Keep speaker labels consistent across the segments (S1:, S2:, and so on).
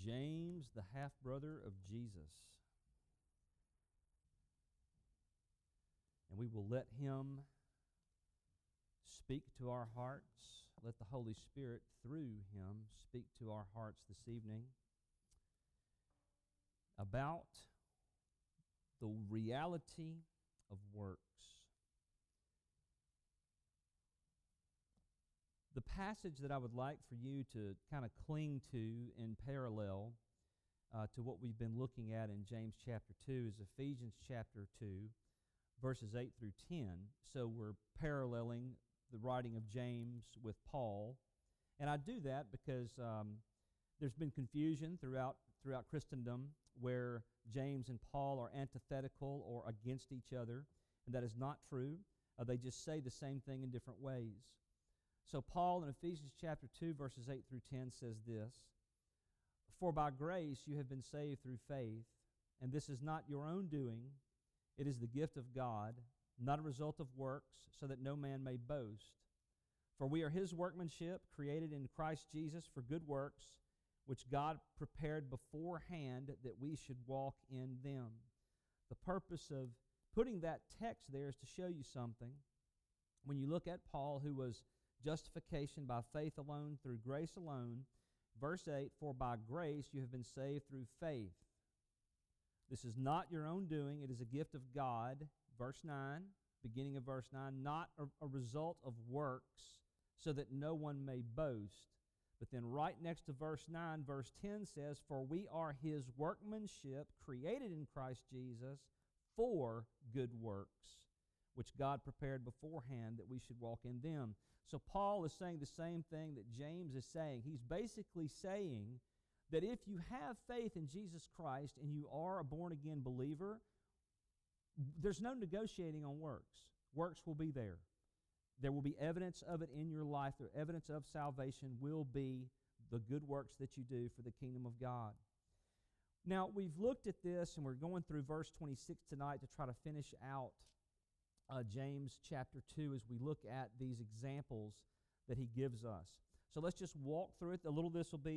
S1: James, the half-brother of Jesus. And we will let him speak to our hearts. Let the Holy Spirit, through him, speak to our hearts this evening about the reality of works. The passage that I would like for you to kind of cling to in parallel to what we've been looking at in James chapter 2 is Ephesians chapter 2, verses 8 through 10. So we're paralleling the writing of James with Paul. And I do that because there's been confusion throughout Christendom where James and Paul are antithetical or against each other, and that is not true. They just say the same thing in different ways. So Paul in Ephesians chapter 2, verses 8 through 10 says this, "For by grace you have been saved through faith, and this is not your own doing, it is the gift of God, not a result of works, so that no man may boast. For we are His workmanship, created in Christ Jesus for good works, which God prepared beforehand that we should walk in them." The purpose of putting that text there is to show you something. When you look at Paul, who was justification by faith alone, through grace alone, verse 8, "For by grace you have been saved through faith. This is not your own doing, it is a gift of God." Verse 9, beginning of verse 9, "Not a result of works, so that no one may boast." But then right next to verse 9, verse 10 says, "For we are His workmanship, created in Christ Jesus for good works, which God prepared beforehand that we should walk in them." So Paul is saying the same thing that James is saying. He's basically saying that if you have faith in Jesus Christ and you are a born-again believer, there's no negotiating on works. Works will be there. There will be evidence of it in your life. The evidence of salvation will be the good works that you do for the kingdom of God. Now, we've looked at this, and we're going through verse 26 tonight to try to finish out James chapter 2 as we look at these examples that he gives us. So let's just walk through it. A little of this will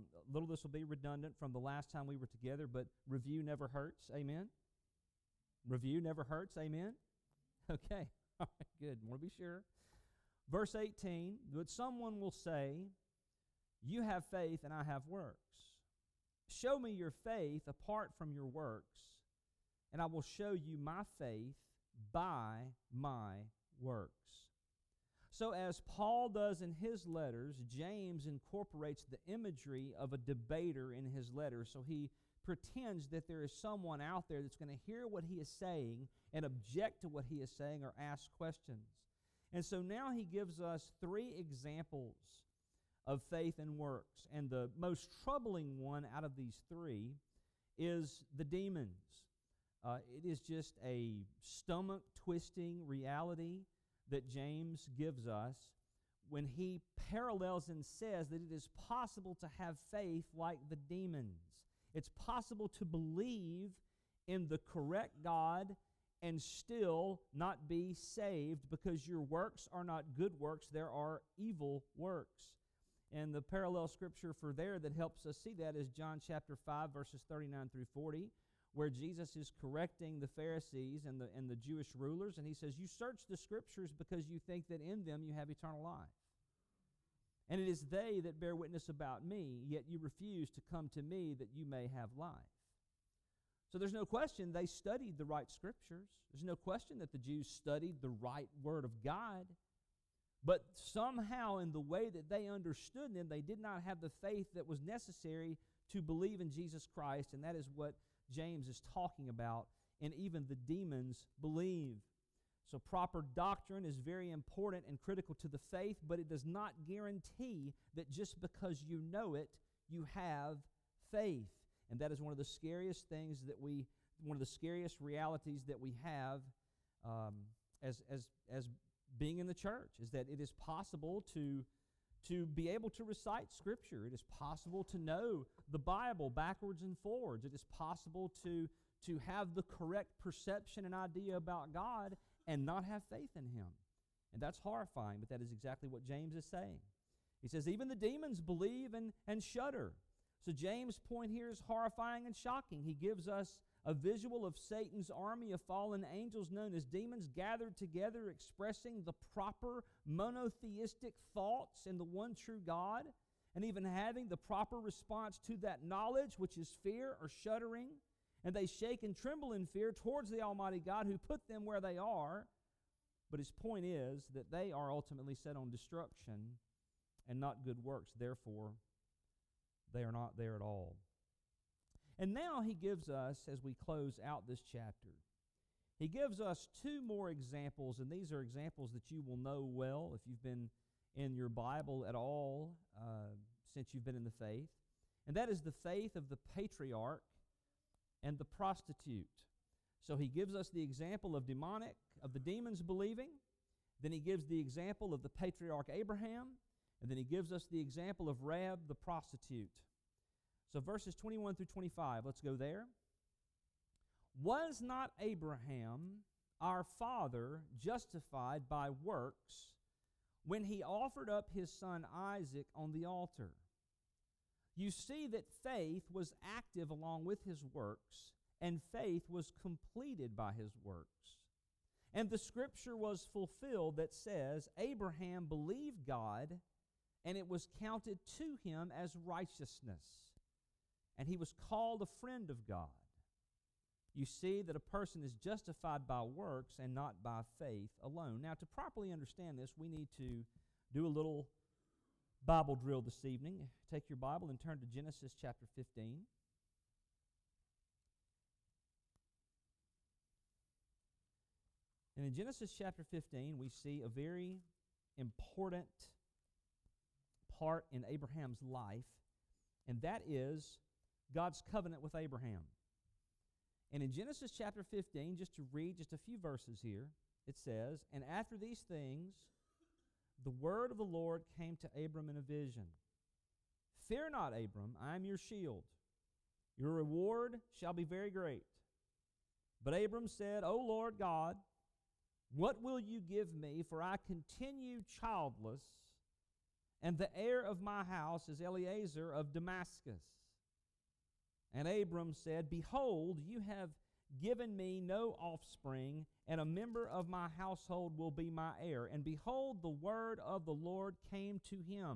S1: be redundant from the last time we were together, but review never hurts. Amen? Review never hurts. Amen? Okay. All right, good. Want to be sure. Verse 18, "But someone will say, 'You have faith and I have works. Show me your faith apart from your works, and I will show you my faith by my works.'" So as Paul does in his letters, James incorporates the imagery of a debater in his letters. So he pretends that there is someone out there that's going to hear what he is saying and object to what he is saying or ask questions. And so now he gives us 3 examples of faith and works. And the most troubling one out of these 3 is the demons. It is just a stomach-twisting reality that James gives us when he parallels and says that it is possible to have faith like the demons. It's possible to believe in the correct God and still not be saved because your works are not good works, there are evil works. And the parallel scripture for there that helps us see that is John chapter 5, verses 39 through 40, where Jesus is correcting the Pharisees and the Jewish rulers, and he says, "You search the Scriptures because you think that in them you have eternal life. And it is they that bear witness about me, yet you refuse to come to me that you may have life." So there's no question they studied the right Scriptures. There's no question that the Jews studied the right Word of God. But somehow in the way that they understood them, they did not have the faith that was necessary to believe in Jesus Christ, and that is what James is talking about, and even the demons believe. So proper doctrine is very important and critical to the faith, but it does not guarantee that just because you know it, you have faith. And that is one of the scariest things one of the scariest realities that we have as being in the church, is that it is possible to be able to recite Scripture. It is possible to know the Bible backwards and forwards. It is possible to have the correct perception and idea about God and not have faith in Him. And that's horrifying, but that is exactly what James is saying. He says, even the demons believe and shudder. So James' point here is horrifying and shocking. He gives us a visual of Satan's army of fallen angels known as demons gathered together, expressing the proper monotheistic thoughts in the one true God, and even having the proper response to that knowledge, which is fear or shuddering. And they shake and tremble in fear towards the Almighty God who put them where they are. But his point is that they are ultimately set on destruction and not good works. Therefore, they are not there at all. And now he gives us, as we close out this chapter, he gives us two more examples, and these are examples that you will know well if you've been in your Bible at all since you've been in the faith. And that is the faith of the patriarch and the prostitute. So he gives us the example of the demons believing. Then he gives the example of the patriarch Abraham. And then he gives us the example of Rahab the prostitute. So verses 21 through 25, let's go there. Was not Abraham, our father, justified by works when he offered up his son Isaac on the altar? You see that faith was active along with his works, and faith was completed by his works. And the scripture was fulfilled that says, Abraham believed God, and it was counted to him as righteousness. And he was called a friend of God. You see that a person is justified by works and not by faith alone. Now, to properly understand this, we need to do a little Bible drill this evening. Take your Bible and turn to Genesis chapter 15. And in Genesis chapter 15, we see a very important part in Abraham's life, and that is God's covenant with Abraham. And in Genesis chapter 15, just to read just a few verses here, it says, And after these things, the word of the Lord came to Abram in a vision. Fear not, Abram, I am your shield. Your reward shall be very great. But Abram said, O Lord God, what will you give me? For I continue childless, and the heir of my house is Eliezer of Damascus. And Abram said, Behold, you have given me no offspring, and a member of my household will be my heir. And behold, the word of the Lord came to him.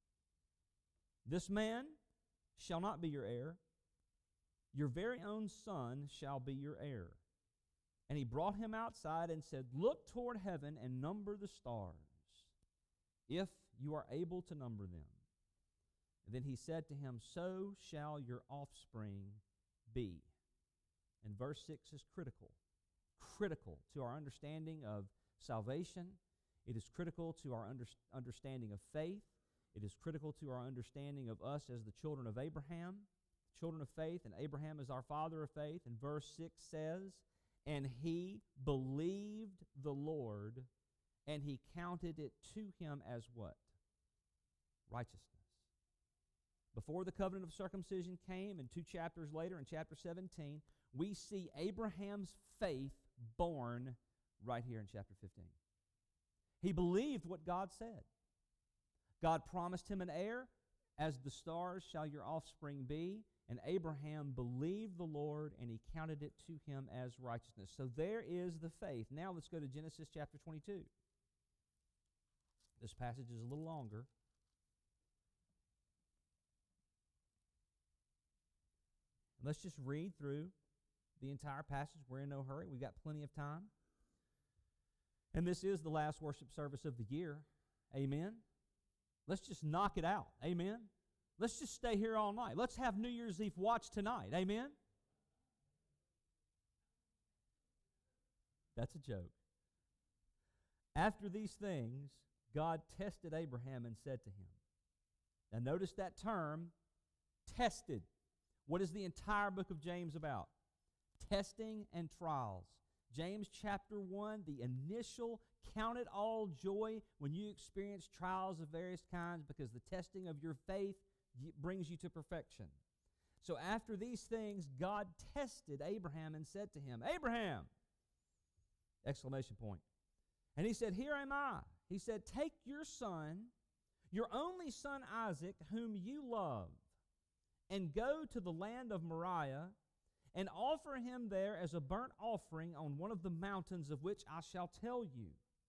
S1: This man shall not be your heir. Your very own son shall be your heir. And he brought him outside and said, Look toward heaven and number the stars, if you are able to number them. And then he said to him, So shall your offspring be. And verse 6 is critical to our understanding of salvation. It is critical to our understanding of faith. It is critical to our understanding of us as the children of Abraham, children of faith, and Abraham is our father of faith. And verse 6 says, And he believed the Lord, and he counted it to him as what? Righteousness. Before the covenant of circumcision came, and 2 chapters later, in chapter 17, we see Abraham's faith born right here in chapter 15. He believed what God said. God promised him an heir. As the stars shall your offspring be. And Abraham believed the Lord, and he counted it to him as righteousness. So there is the faith. Now let's go to Genesis chapter 22. This passage is a little longer. Let's just read through the entire passage. We're in no hurry. We've got plenty of time. And this is the last worship service of the year. Amen. Let's just knock it out. Amen. Let's just stay here all night. Let's have New Year's Eve watch tonight. Amen. That's a joke. After these things, God tested Abraham and said to him. Now notice that term, tested. What is the entire book of James about? Testing and trials. James chapter 1, the initial count it all joy when you experience trials of various kinds, because the testing of your faith brings you to perfection. So after these things, God tested Abraham and said to him, Abraham! Exclamation point. And he said, Here am I. He said, Take your son, your only son Isaac, whom you love, and go to the land of Moriah, and offer him there as a burnt offering on one of the mountains of which I shall tell you.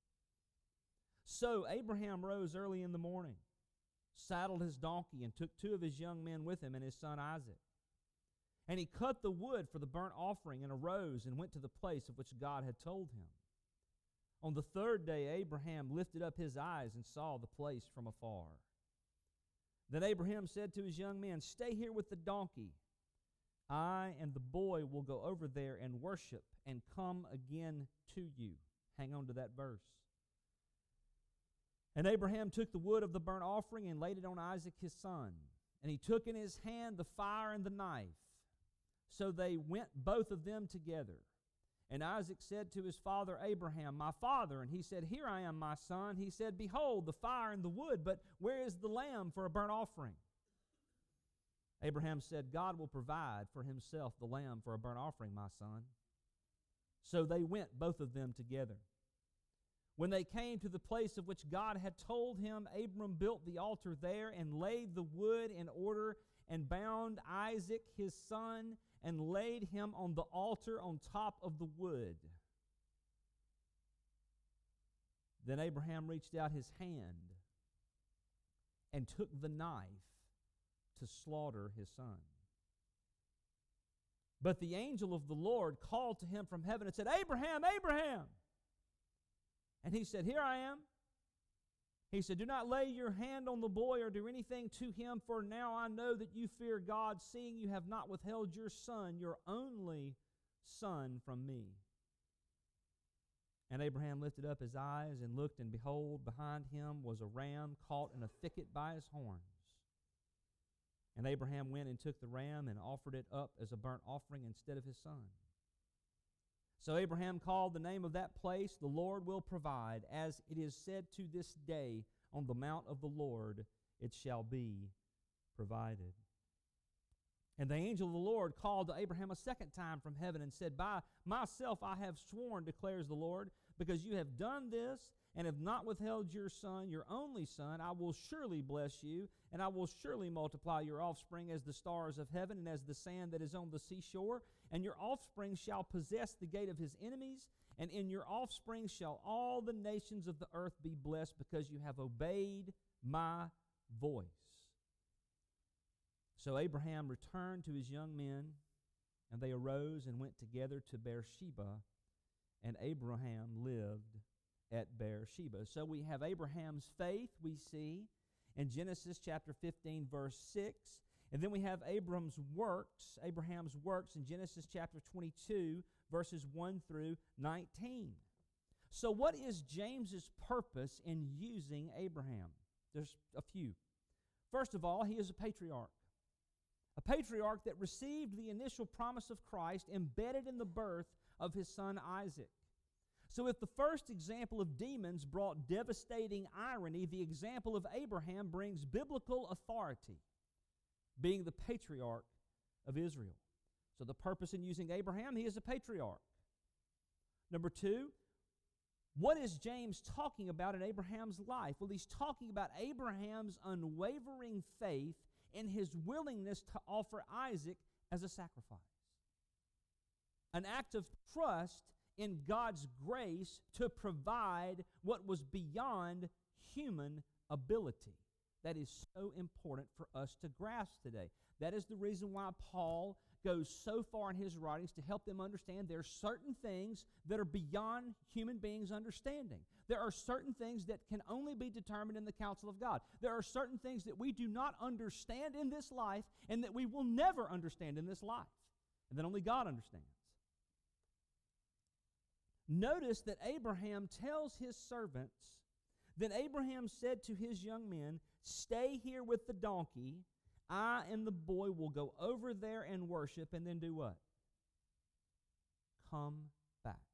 S1: So Abraham rose early in the morning, saddled his donkey, and took 2 of his young men with him and his son Isaac. And he cut the wood for the burnt offering and arose and went to the place of which God had told him. On the 3rd day Abraham lifted up his eyes and saw the place from afar. Then Abraham said to his young men, "Stay here with the donkey. I and the boy will go over there and worship and come again to you." Hang on to that verse. And Abraham took the wood of the burnt offering and laid it on Isaac his son. And he took in his hand the fire and the knife. So they went both of them together. And Isaac said to his father Abraham, "My father." And he said, "Here I am, my son." He said, "Behold, the fire and the wood, but where is the lamb for a burnt offering?" Abraham said, "God will provide for himself the lamb for a burnt offering, my son." So they went both of them together. When they came to the place of which God had told him, Abram built the altar there and laid the wood in order and bound Isaac his son and laid him on the altar on top of the wood. Then Abraham reached out his hand and took the knife to slaughter his son. But the angel of the Lord called to him from heaven and said, "Abraham, Abraham!" And he said, "Here I am." He said, "Do not lay your hand on the boy or do anything to him, for now I know that you fear God, seeing you have not withheld your son, your only son, from me." And Abraham lifted up his eyes and looked, and behold, behind him was a ram caught in a thicket by his horns. And Abraham went and took the ram and offered it up as a burnt offering instead of his son. So Abraham called the name of that place, "The Lord will provide," as it is said to this day, "On the mount of the Lord it shall be provided." And the angel of the Lord called to Abraham a second time from heaven and said, "By myself I have sworn, declares the Lord, because you have done this and have not withheld your son, your only son, I will surely bless you, and I will surely multiply your offspring as the stars of heaven and as the sand that is on the seashore. And your offspring shall possess the gate of his enemies, and in your offspring shall all the nations of the earth be blessed, because you have obeyed my voice." So Abraham returned to his young men, and they arose and went together to Beersheba, and Abraham lived at Beersheba. So we have Abraham's faith, we see, in Genesis chapter 15, verse 6. And then we have Abraham's works in Genesis chapter 22, verses 1 through 19. So what is James's purpose in using Abraham? There's a few. First of all, he is a patriarch that received the initial promise of Christ embedded in the birth of his son Isaac. So if the first example of demons brought devastating irony, the example of Abraham brings biblical authority, being the patriarch of Israel. So the purpose in using Abraham, he is a patriarch. Number 2, what is James talking about in Abraham's life? Well, he's talking about Abraham's unwavering faith and his willingness to offer Isaac as a sacrifice. An act of trust in God's grace to provide what was beyond human ability. That is so important for us to grasp today. That is the reason why Paul goes so far in his writings to help them understand there are certain things that are beyond human beings' understanding. There are certain things that can only be determined in the counsel of God. There are certain things that we do not understand in this life and that we will never understand in this life, and that only God understands. Notice that Abraham tells his servants, "Then Abraham said to his young men, 'Stay here with the donkey. I and the boy will go over there and worship,' and then do what? Come back."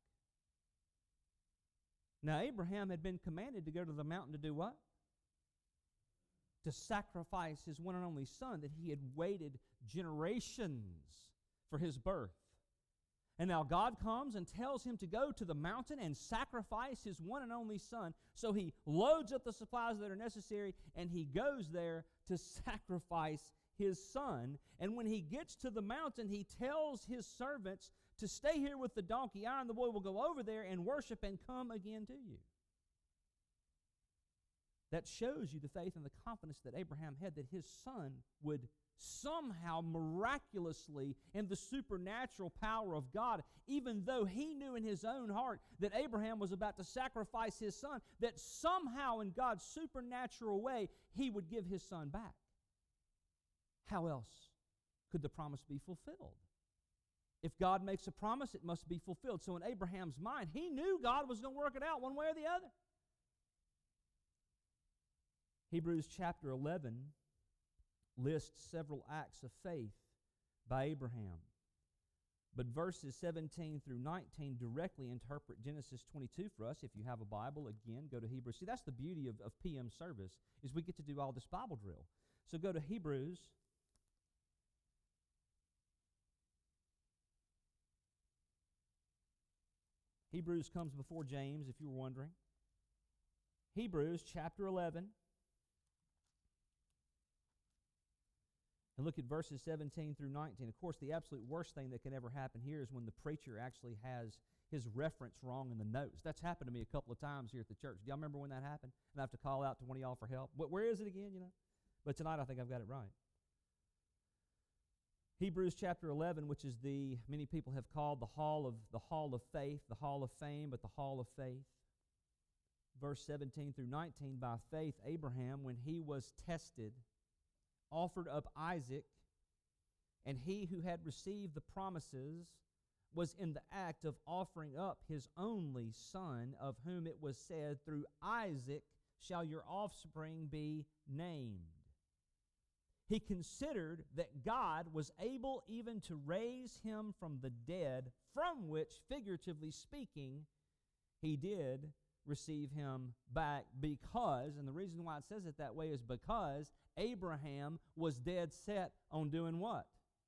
S1: Now, Abraham had been commanded to go to the mountain to do what? To sacrifice his one and only son that he had waited generations for his birth. And now God comes and tells him to go to the mountain and sacrifice his one and only son. So he loads up the supplies that are necessary, and he goes there to sacrifice his son. And when he gets to the mountain, he tells his servants to stay here with the donkey. I and the boy will go over there and worship and come again to you. That shows you the faith and the confidence that Abraham had that his son would somehow miraculously, in the supernatural power of God, even though he knew in his own heart that Abraham was about to sacrifice his son, that somehow in God's supernatural way he would give his son back. How else could the promise be fulfilled? If God makes a promise, it must be fulfilled. So in Abraham's mind, he knew God was going to work it out one way or the other. Hebrews chapter 11 lists several acts of faith by Abraham. But verses 17 through 19 directly interpret Genesis 22 for us. If you have a Bible, again, go to Hebrews. See, that's the beauty of PM service, is we get to do all this Bible drill. So go to Hebrews. Hebrews comes before James, if you were wondering. Hebrews chapter 11. And look at verses 17 through 19. Of course, the absolute worst thing that can ever happen here is when the preacher actually has his reference wrong in the notes. That's happened to me a couple of times here at the church. Do y'all remember when that happened? And I have to call out to one of y'all for help. Where is it again, But tonight I think I've got it right. Hebrews chapter 11, which is many people have called the hall of faith, the hall of fame, but the hall of faith. Verse 17 through 19, by faith Abraham, when he was tested, offered up Isaac, and he who had received the promises was in the act of offering up his only son, of whom it was said, through Isaac shall your offspring be named. He considered that God was able even to raise him from the dead, from which, figuratively speaking, he did receive him back, because, and the reason why it says it that way is because Abraham was dead set on doing what?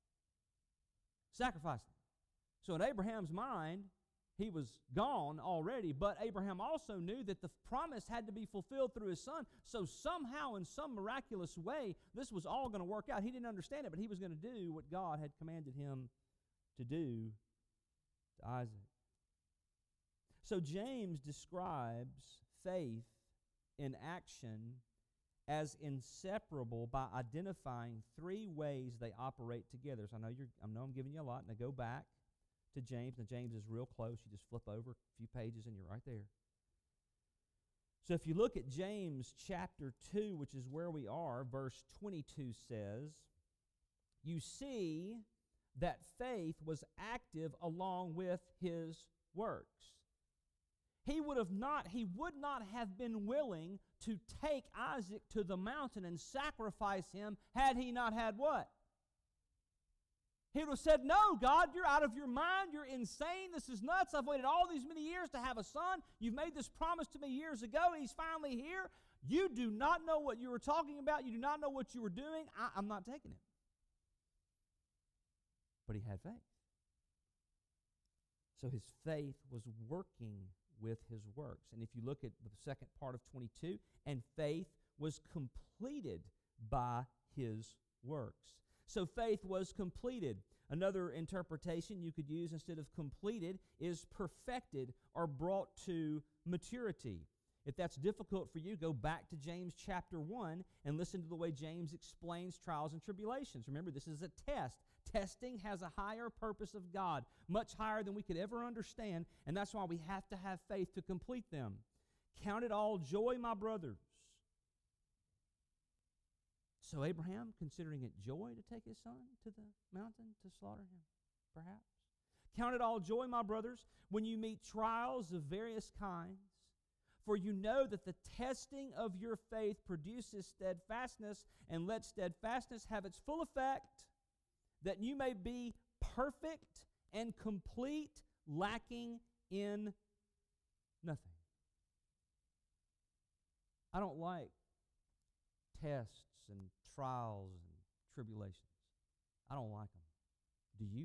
S1: Sacrificing. So in Abraham's mind, he was gone already, but Abraham also knew that the promise had to be fulfilled through his son, so somehow, in some miraculous way, this was all going to work out. He didn't understand it, but he was going to do what God had commanded him to do to Isaac. So James describes faith in action as inseparable by identifying three ways they operate together. So I know I'm giving you a lot. Now go back to James. Now James is real close. You just flip over a few pages and you're right there. So if you look at James chapter 2, which is where we are, verse 22 says, you see that faith was active along with his works. He would not have been willing to take Isaac to the mountain and sacrifice him had he not had what? He would have said, no, God, you're out of your mind. You're insane. This is nuts. I've waited all these many years to have a son. You've made this promise to me years ago. He's finally here. You do not know what you were talking about. You do not know what you were doing. I'm not taking him. But he had faith. So his faith was working with his works. And if you look at the second part of 22, and faith was completed by his works. So faith was completed. Another interpretation you could use instead of completed is perfected or brought to maturity. If that's difficult for you, go back to James chapter 1 and listen to the way James explains trials and tribulations. Remember, this is a test. Testing has a higher purpose of God, much higher than we could ever understand, and that's why we have to have faith to complete them. Count it all joy, my brothers. So Abraham, considering it joy to take his son to the mountain to slaughter him, perhaps. Count it all joy, my brothers, when you meet trials of various kinds, for you know that the testing of your faith produces steadfastness, and let steadfastness have its full effect, that you may be perfect and complete, lacking in nothing. I don't like tests and trials and tribulations. I don't like them. Do you?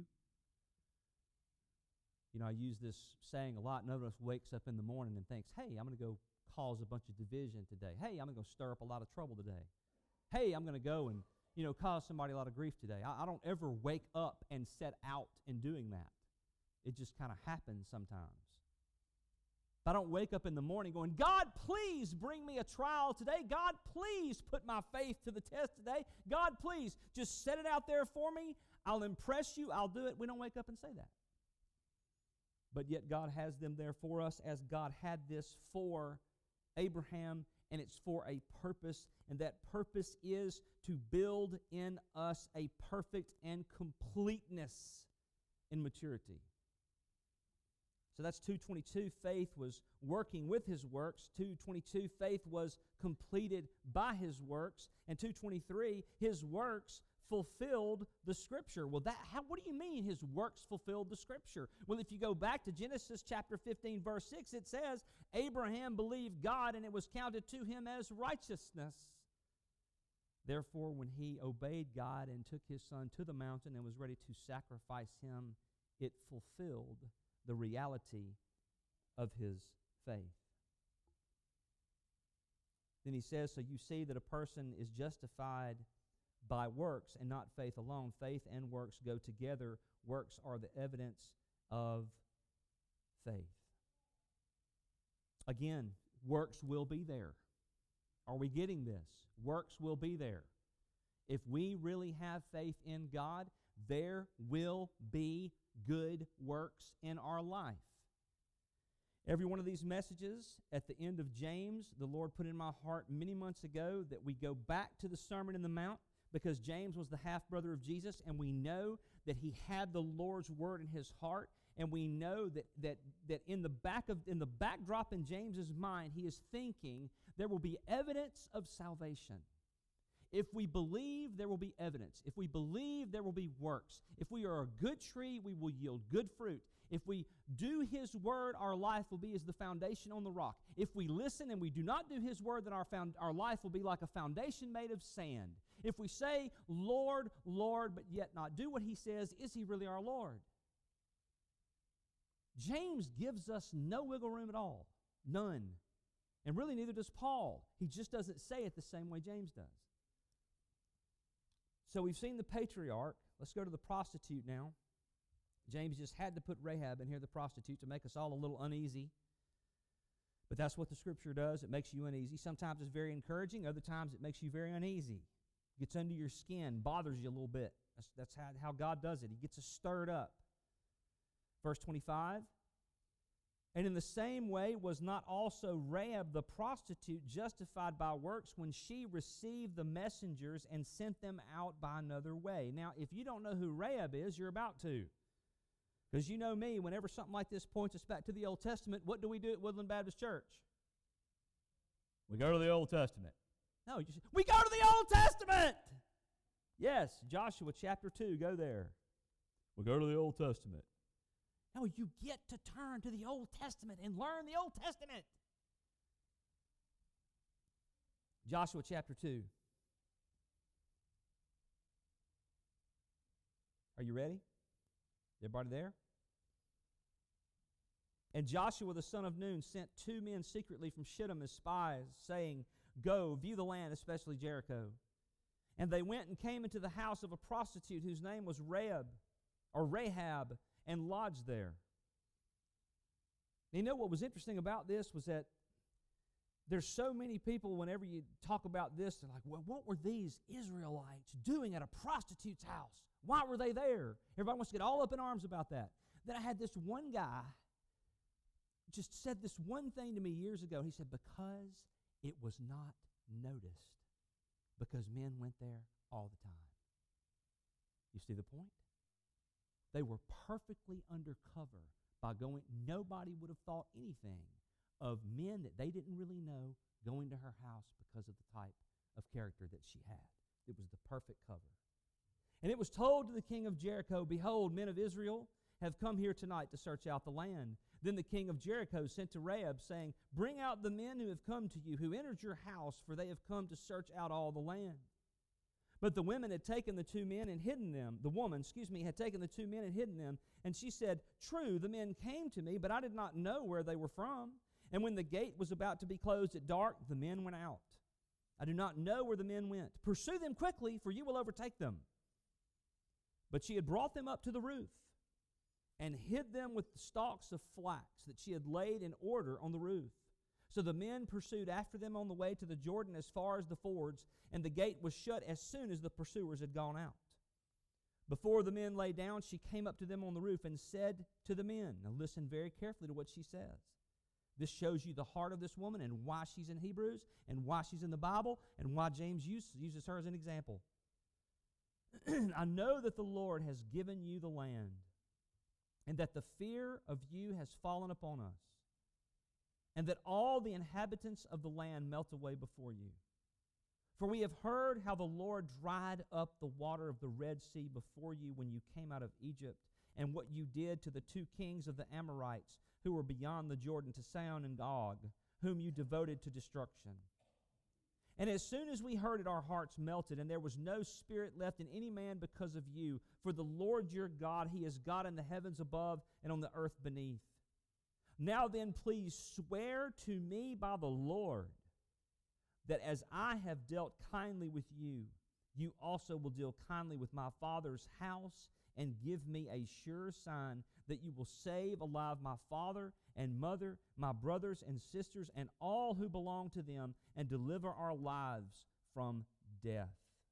S1: You know, I use this saying a lot. None of us wakes up in the morning and thinks, hey, I'm going to go cause a bunch of division today. Hey, I'm going to go stir up a lot of trouble today. Hey, I'm going to go and, cause somebody a lot of grief today. I don't ever wake up and set out in doing that. It just kind of happens sometimes. But I don't wake up in the morning going, God, please bring me a trial today. God, please put my faith to the test today. God, please just set it out there for me. I'll impress you. I'll do it. We don't wake up and say that. But yet God has them there for us, as God had this for Abraham, and it's for a purpose, and that purpose is to build in us a perfect and completeness in maturity. So that's 2:22. Faith was working with his works. 2:22. Faith was completed by his works. And 2:23. His works fulfilled the Scripture. Well, what do you mean his works fulfilled the Scripture? Well, if you go back to Genesis chapter 15, verse 6, it says, Abraham believed God, and it was counted to him as righteousness. Therefore, when he obeyed God and took his son to the mountain and was ready to sacrifice him, it fulfilled the reality of his faith. Then he says, so you see that a person is justified by works and not faith alone. Faith and works go together. Works are the evidence of faith. Again, works will be there. Are we getting this? Works will be there. If we really have faith in God, there will be good works in our life. Every one of these messages at the end of James, the Lord put in my heart many months ago that we go back to the Sermon on the Mount, because James was the half-brother of Jesus, and we know that he had the Lord's word in his heart, and we know that in the backdrop in James's mind, he is thinking there will be evidence of salvation. If we believe, there will be evidence. If we believe, there will be works. If we are a good tree, we will yield good fruit. If we do his word, our life will be as the foundation on the rock. If we listen and we do not do his word, then our life will be like a foundation made of sand. If we say, Lord, Lord, but yet not do what he says, is he really our Lord? James gives us no wiggle room at all. None. And really neither does Paul. He just doesn't say it the same way James does. So we've seen the patriarch. Let's go to the prostitute now. James just had to put Rahab in here, the prostitute, to make us all a little uneasy. But that's what the Scripture does. It makes you uneasy. Sometimes it's very encouraging. Other times it makes you very uneasy. Gets under your skin, bothers you a little bit. That's how God does it. He gets us stirred up. Verse 25. And in the same way was not also Rahab the prostitute justified by works when she received the messengers and sent them out by another way? Now, if you don't know who Rahab is, you're about to. Because you know me, whenever something like this points us back to the Old Testament, what do we do at Woodland Baptist Church? We go to the Old Testament. No, we go to the Old Testament! Yes, Joshua chapter 2, go there. We go to the Old Testament. No, you get to turn to the Old Testament and learn the Old Testament. Joshua chapter 2. Are you ready? Everybody there? And Joshua the son of Nun sent 2 men secretly from Shittim as spies, saying, Go, view the land, especially Jericho. And they went and came into the house of a prostitute whose name was Rahab, and lodged there. You know what was interesting about this was that there's so many people, whenever you talk about this, they're like, well, what were these Israelites doing at a prostitute's house? Why were they there? Everybody wants to get all up in arms about that. Then I had this one guy just said this one thing to me years ago. He said, because it was not noticed, because men went there all the time. You see the point? They were perfectly undercover by going. Nobody would have thought anything of men that they didn't really know going to her house because of the type of character that she had. It was the perfect cover. And it was told to the king of Jericho, Behold, men of Israel have come here tonight to search out the land. Then the king of Jericho sent to Rahab, saying, Bring out the men who have come to you, who entered your house, for they have come to search out all the land. But the women had taken the 2 men and hidden them. The woman, had taken the 2 men and hidden them. And she said, True, the men came to me, but I did not know where they were from. And when the gate was about to be closed at dark, the men went out. I do not know where the men went. Pursue them quickly, for you will overtake them. But she had brought them up to the roof and hid them with the stalks of flax that she had laid in order on the roof. So the men pursued after them on the way to the Jordan as far as the fords, and the gate was shut as soon as the pursuers had gone out. Before the men lay down, she came up to them on the roof and said to the men, now listen very carefully to what she says. This shows you the heart of this woman and why she's in Hebrews and why she's in the Bible and why James uses her as an example. I know that the Lord has given you the land, and that the fear of you has fallen upon us, and that all the inhabitants of the land melt away before you. For we have heard how the Lord dried up the water of the Red Sea before you when you came out of Egypt, and what you did to the two kings of the Amorites who were beyond the Jordan, to Sihon and Og, whom you devoted to destruction. And as soon as we heard it, our hearts melted, and there was no spirit left in any man because of you. For the Lord your God, He is God in the heavens above and on the earth beneath. Now then, please swear to me by the Lord that as I have dealt kindly with you, you also will deal kindly with my father's house, and give me a sure sign that you will save alive my father and mother, my brothers and sisters, and all who belong to them, and deliver our lives from death.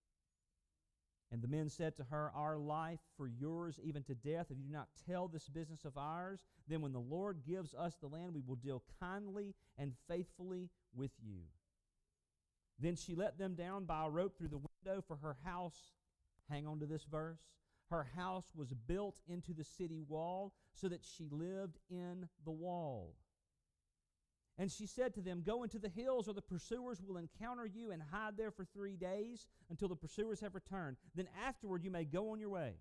S1: And the men said to her, our life for yours, even to death. If you do not tell this business of ours, then when the Lord gives us the land, we will deal kindly and faithfully with you. Then she let them down by a rope through the window, for her house, hang on to this verse, her house was built into the city wall, so that she lived in the wall. And she said to them, go into the hills, or the pursuers will encounter you, and hide there for 3 days until the pursuers have returned. Then afterward you may go on your way.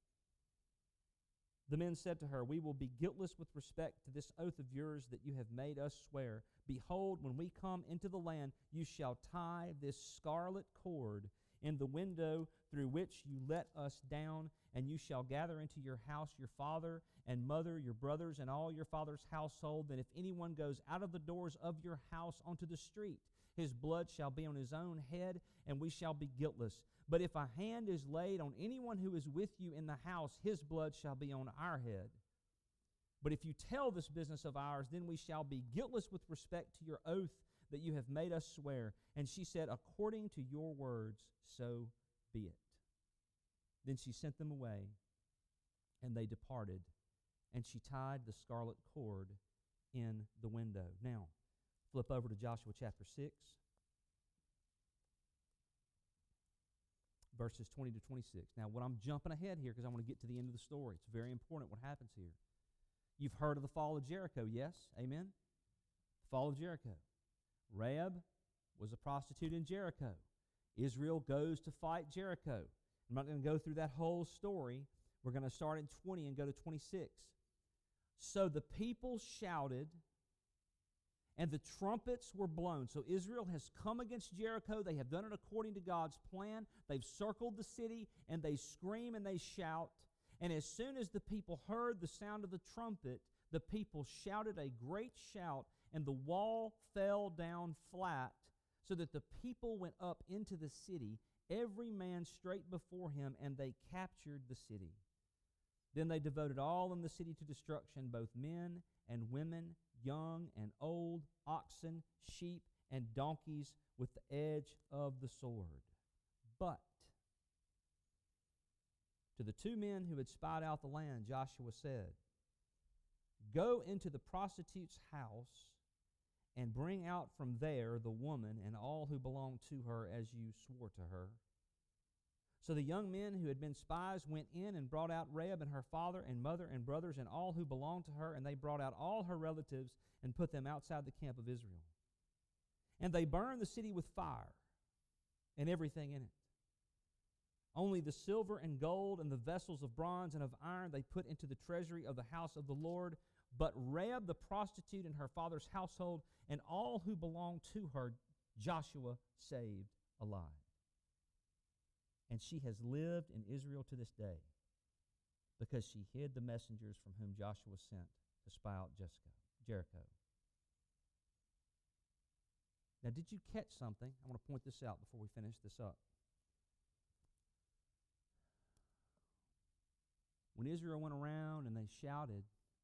S1: The men said to her, we will be guiltless with respect to this oath of yours that you have made us swear. Behold, when we come into the land, you shall tie this scarlet cord in the window through which you let us down, and you shall gather into your house your father and mother, your brothers, and all your father's household. Then if anyone goes out of the doors of your house onto the street, his blood shall be on his own head, and we shall be guiltless. But if a hand is laid on anyone who is with you in the house, his blood shall be on our head. But if you tell this business of ours, then we shall be guiltless with respect to your oath that you have made us swear. And she said, according to your words, so be it. Then she sent them away, and they departed, and she tied the scarlet cord in the window. Now, flip over to Joshua chapter 6, verses 20 to 26. Now, what I'm jumping ahead here because I want to get to the end of the story. It's very important what happens here. You've heard of the fall of Jericho, yes? Amen? Fall of Jericho. Rahab was a prostitute in Jericho. Israel goes to fight Jericho. I'm not going to go through that whole story. We're going to start in 20 and go to 26. So the people shouted, and the trumpets were blown. So Israel has come against Jericho. They have done it according to God's plan. They've circled the city, and they scream and they shout. And as soon as the people heard the sound of the trumpet, the people shouted a great shout, and the wall fell down flat, so that the people went up into the city, every man straight before him, and they captured the city. Then they devoted all in the city to destruction, both men and women, young and old, oxen, sheep, and donkeys, with the edge of the sword. But to the two men who had spied out the land, Joshua said, go into the prostitute's house and bring out from there the woman and all who belong to her, as you swore to her. So the young men who had been spies went in and brought out Rahab and her father and mother and brothers and all who belonged to her, and they brought out all her relatives and put them outside the camp of Israel. And they burned the city with fire and everything in it. Only the silver and gold and the vessels of bronze and of iron they put into the treasury of the house of the Lord. But Rahab the prostitute and her father's household and all who belonged to her, Joshua saved alive. And she has lived in Israel to this day, because she hid the messengers from whom Joshua sent to spy out Jericho. Now, did you catch something? I want to point this out before we finish this up. When Israel went around and they shouted,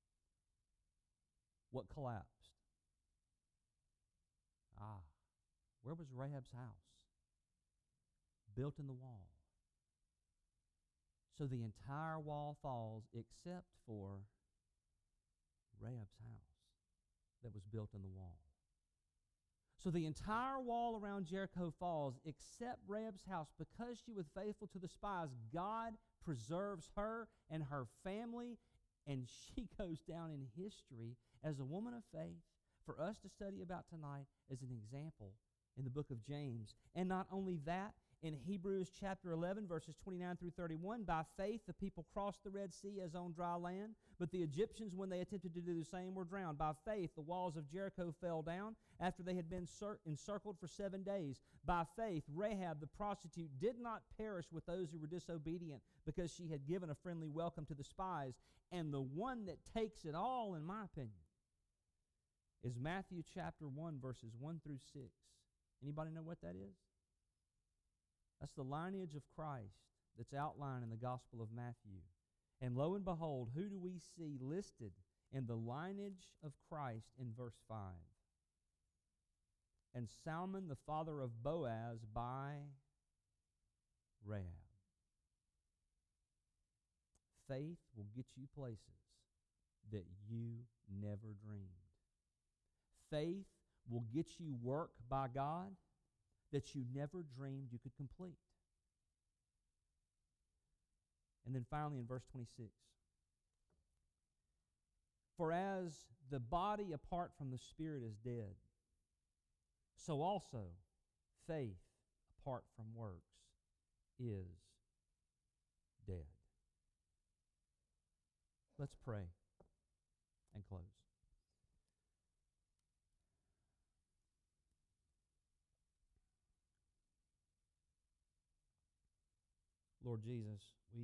S1: what collapsed? Where was Rahab's house? Built in the wall. So the entire wall falls except for Rahab's house that was built in the wall. So the entire wall around Jericho falls except Rahab's house. Because she was faithful to the spies, God preserves her and her family, and she goes down in history as a woman of faith for us to study about tonight as an example in the book of James. And not only that, in Hebrews chapter 11, verses 29 through 31, by faith the people crossed the Red Sea as on dry land, but the Egyptians, when they attempted to do the same, were drowned. By faith the walls of Jericho fell down after they had been encircled for 7 days. By faith Rahab the prostitute did not perish with those who were disobedient, because she had given a friendly welcome to the spies. And the one that takes it all, in my opinion, is Matthew chapter 1, verses 1 through 6. Anybody know what that is? That's the lineage of Christ that's outlined in the Gospel of Matthew. And lo and behold, who do we see listed in the lineage of Christ in verse 5? And Salmon, the father of Boaz, by Rahab. Faith will get you places that you never dreamed. Faith will get you work by God that you never dreamed you could complete. And then finally in verse 26, for as the body apart from the spirit is dead, so also faith apart from works is dead. Let's pray and close. Lord Jesus,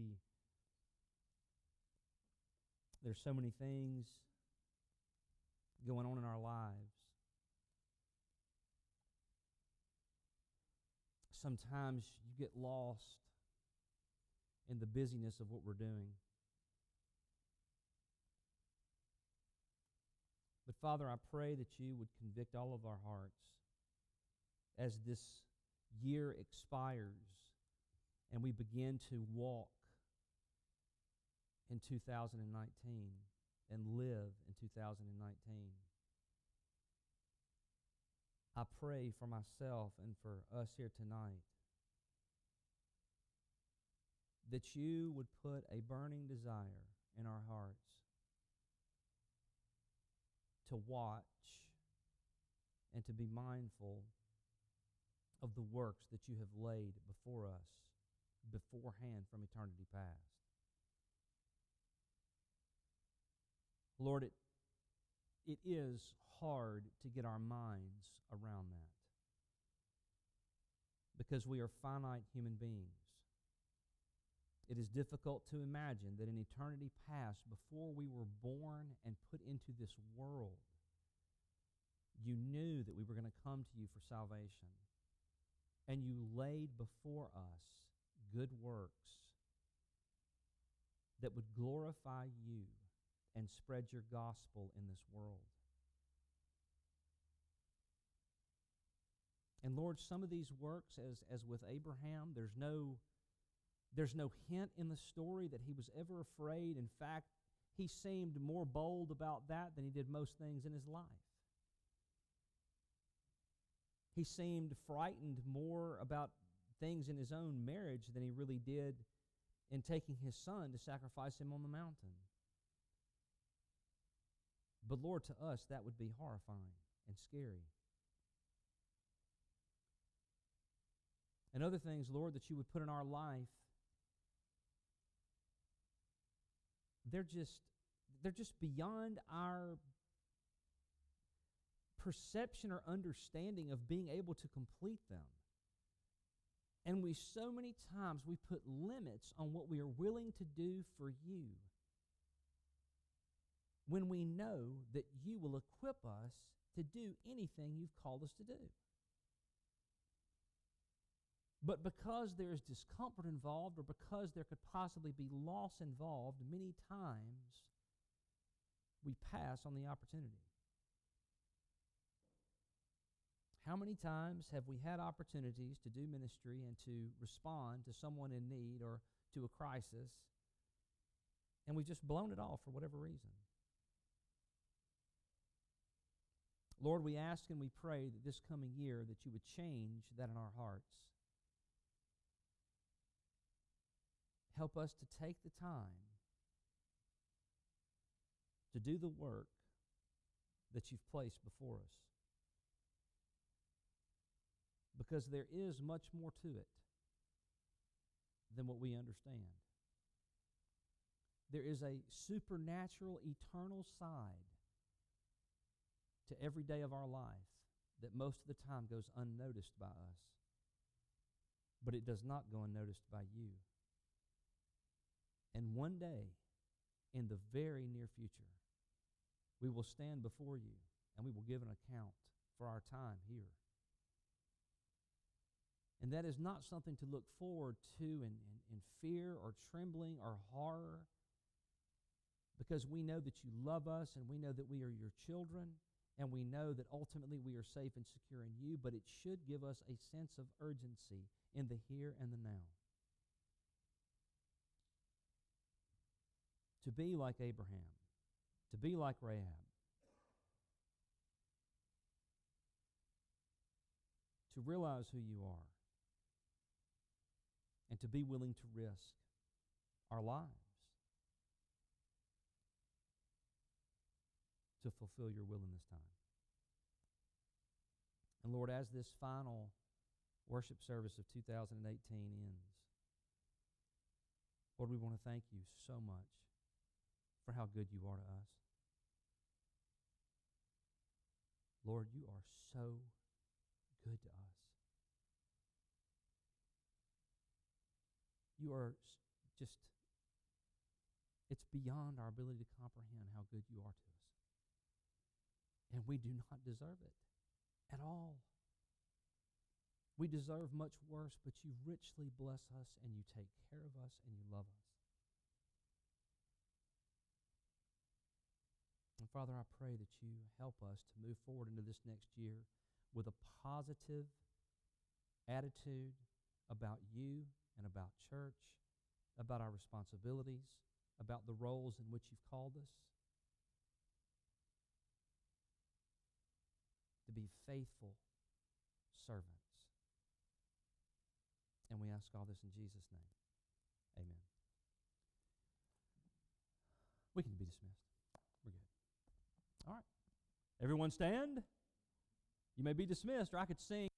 S1: there's so many things going on in our lives. Sometimes you get lost in the busyness of what we're doing. But Father, I pray that you would convict all of our hearts as this year expires and we begin to walk in 2019 and live in 2019. I pray for myself and for us here tonight that you would put a burning desire in our hearts to watch and to be mindful of the works that you have laid before us beforehand from eternity past. Lord, it is hard to get our minds around that because we are finite human beings. It is difficult to imagine that in eternity past, before we were born and put into this world, you knew that we were going to come to you for salvation, and you laid before us good works that would glorify you and spread your gospel in this world. And Lord, some of these works, as with Abraham, there's no hint in the story that he was ever afraid. In fact, he seemed more bold about that than he did most things in his life. He seemed frightened more about things in his own marriage than he really did in taking his son to sacrifice him on the mountain. But Lord, to us, that would be horrifying and scary. And other things, Lord, that you would put in our life, they're just beyond our perception or understanding of being able to complete them. And so many times we put limits on what we are willing to do for you, when we know that you will equip us to do anything you've called us to do. But because there is discomfort involved, or because there could possibly be loss involved, many times we pass on the opportunity. How many times have we had opportunities to do ministry and to respond to someone in need or to a crisis, and we've just blown it off for whatever reason? Lord, we ask and we pray that this coming year that you would change that in our hearts. Help us to take the time to do the work that you've placed before us. Because there is much more to it than what we understand. There is a supernatural, eternal side to every day of our life that most of the time goes unnoticed by us. But it does not go unnoticed by you. And one day, in the very near future, we will stand before you and we will give an account for our time here. And that is not something to look forward to in fear or trembling or horror, because we know that you love us and we know that we are your children and we know that ultimately we are safe and secure in you, but it should give us a sense of urgency in the here and the now. To be like Abraham, to be like Rahab, to realize who you are, and to be willing to risk our lives to fulfill your will in this time. And Lord, as this final worship service of 2018 ends, Lord, we want to thank you so much for how good you are to us. Lord, you are so good to us. You are just, it's beyond our ability to comprehend how good you are to us. And we do not deserve it at all. We deserve much worse, but you richly bless us and you take care of us and you love us. And Father, I pray that you help us to move forward into this next year with a positive attitude about you and about church, about our responsibilities, about the roles in which you've called us, to be faithful servants. And we ask all this in Jesus' name. Amen. We can be dismissed. We're good. All right. Everyone stand. You may be dismissed, or I could sing.